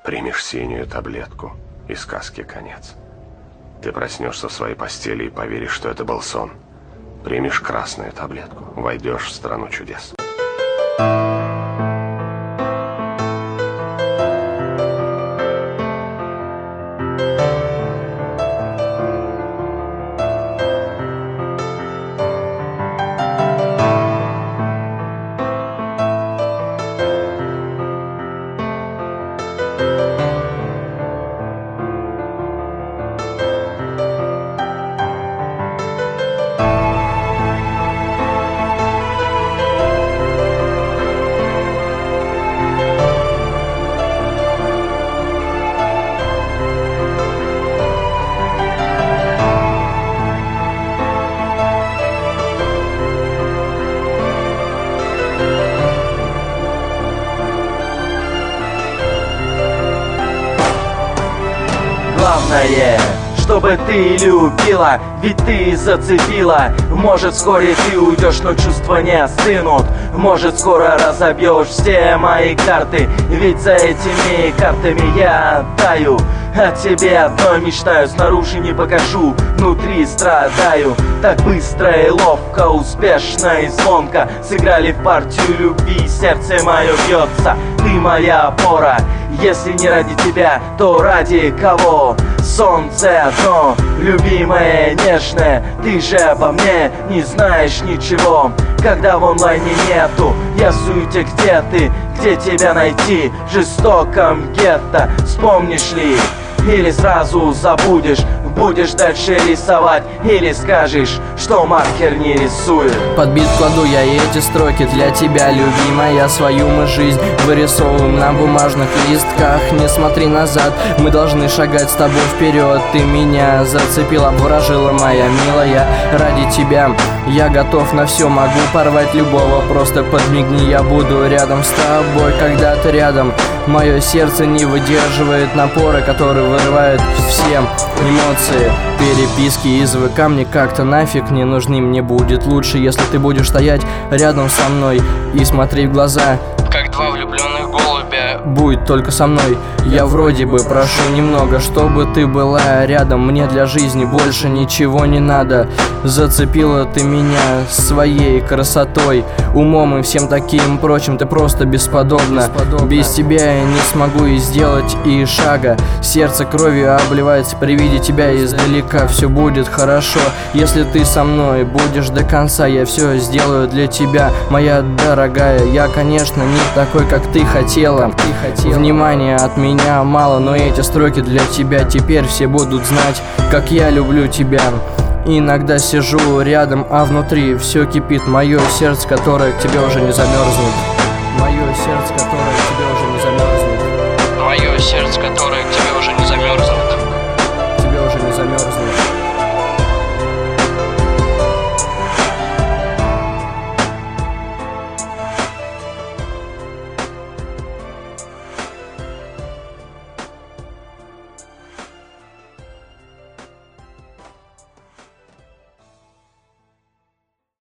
Примешь синюю таблетку, и сказке конец. Ты проснешься в своей постели и поверишь, что это был сон. Примешь красную таблетку, войдешь в страну чудес. Главное, чтобы ты любила, ведь ты зацепила. Может, вскоре ты уйдешь, но чувства не остынут. Может, скоро разобьешь все мои карты, ведь за этими картами я таю. О тебе одной мечтаю, снаружи не покажу, внутри страдаю. Так быстро и ловко, успешно и звонко сыграли в партию любви, сердце мое бьется. Ты моя опора, если не ради тебя, то ради кого? Солнце одно, любимое, нежное, ты же обо мне не знаешь ничего. Когда в онлайне нету, я в суете, где ты? Где тебя найти в жестоком гетто? Вспомнишь ли? Или сразу забудешь, будешь дальше рисовать, или скажешь, что маркер не рисует. Под бит кладу я эти строки для тебя, любимая. Свою мы жизнь вырисовываем на бумажных листках. Не смотри назад, мы должны шагать с тобой вперед. Ты меня зацепила, обворожила, моя милая. Ради тебя я готов на все, могу порвать любого. Просто подмигни, я буду рядом с тобой, когда ты рядом. Мое сердце не выдерживает напора, который вырывает все эмоции. Переписки из ВК мне как-то нафиг не нужны. Мне будет лучше, если ты будешь стоять рядом со мной и смотреть в глаза, как два влюбленных голубя. Будь только со мной. Я вроде бы прошу немного, чтобы ты была рядом. Мне для жизни больше ничего не надо. Зацепила ты меня своей красотой, умом и всем таким прочим. Ты просто бесподобна. Без тебя я не смогу и сделать и шага. Сердце кровью обливается при виде тебя издалека. Все будет хорошо, если ты со мной будешь до конца. Я все сделаю для тебя, моя дорогая. Я, конечно, не такой, как ты хотела. Внимания от меня мало, но эти строки для тебя. Теперь все будут знать, как я люблю тебя. Иногда сижу рядом, а внутри все кипит. Мое сердце, которое к тебе уже не замерзнет. Мое сердце, которое к тебе уже не замерзнет. Мое сердце, которое к тебе уже не замерзнет.